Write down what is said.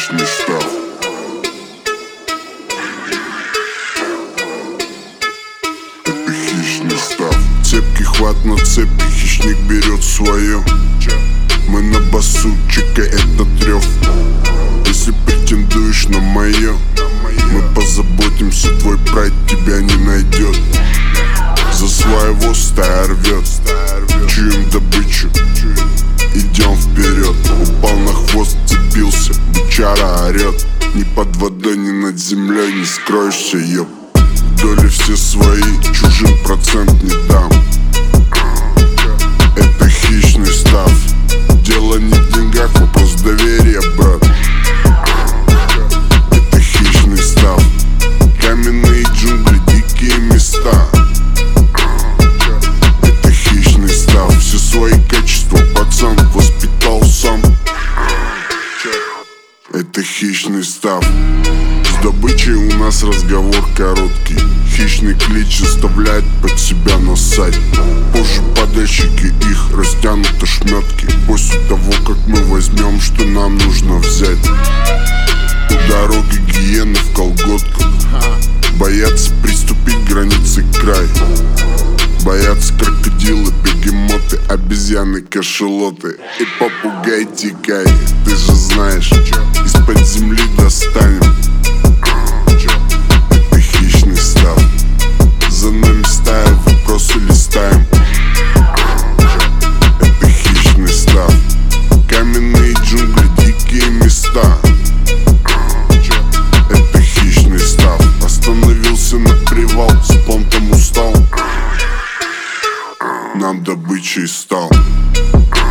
хищный став. Это хищный став. Цепкий хват на цепи, хищник берет свое. Мы на басу, чекай этот рев. Если претендуешь на мое, мы позаботимся, твой прайд тебя не найдет. За своего стая рвет, чуем добычу, идем вперед. Упал на хвост, цепился, бычара орет. Ни под водой, ни над землей не скроешься, ёп. Доли все свои, чужим процент не дам. Это хищный став. Дело не в деньгах, вопрос доверия, брат. Это хищный став. Каменные джунгли, дикие места. Это хищный став. Все свои качества пацан воспитал сам. Это хищный став. С добычей у нас разговор короткий. Хищный клич заставляет под себя насать. Позже подальщики их растянут ошметки. После того, как мы возьмем, что нам нужно взять. У дороги гиены в колготках. Боятся приступить к границе край. Боятся крокодилы, бегемоты, обезьяны, кашалоты и попугай тикай. Ты же знаешь, из-под земли достанем. Это хищный став. За нами стая, вопросы листаем. Это хищный став. Каменные джунгли, дикие места. Это хищный став. Остановился на привал, с понтом устал. Нам добычей стал.